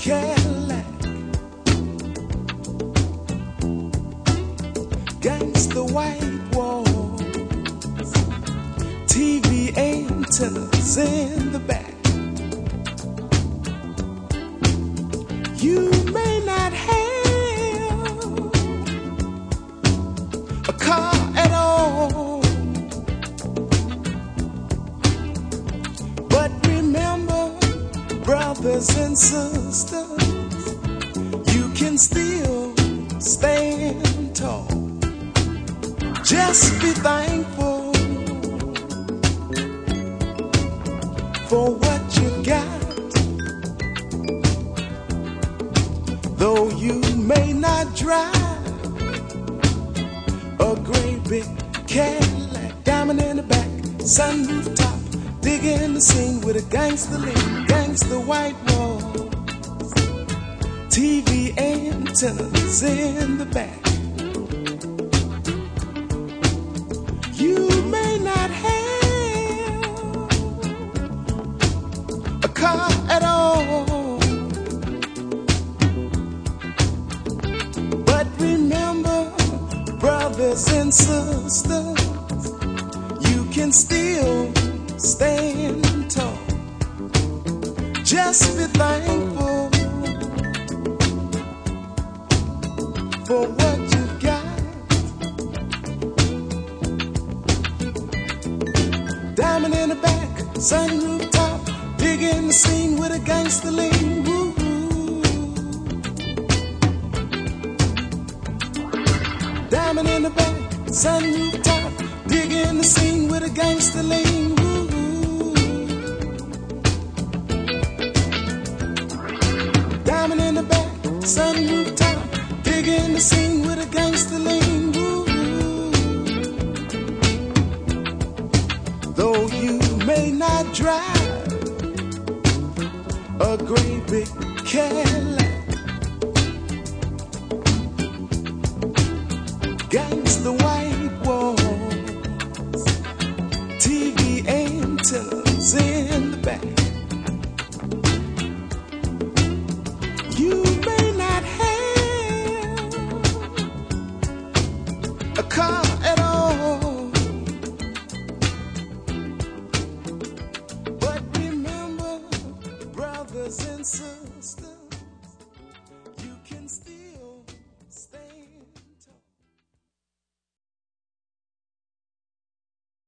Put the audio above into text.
Cadillac, gangsta white walls, TV antennas in the back. You may not have a car at all, but remember, brothers and sisters, you can still stand tall. Just be thankful for what you got. Though you may not drive a great big Cadillac, diamond in the back, sunroof top, digging the scene with a gangster lean, gangster white walls, TV antennas in the back. You may not have a car at all, but remember, brothers and sisters, you can still stand tall. Just be thankful for what you got. Diamond in the back, sunroof top, digging the scene with a gangster lean. Woo. Diamond in the back, sunroof top, digging the scene with a gangster lean. Woo. Diamond in the back, sunroof top, digging the scene with a gangster lean. Woo. Though you may not drive a great big Cadillac, gangsta white walls, TV antennas in the back. You may not have a car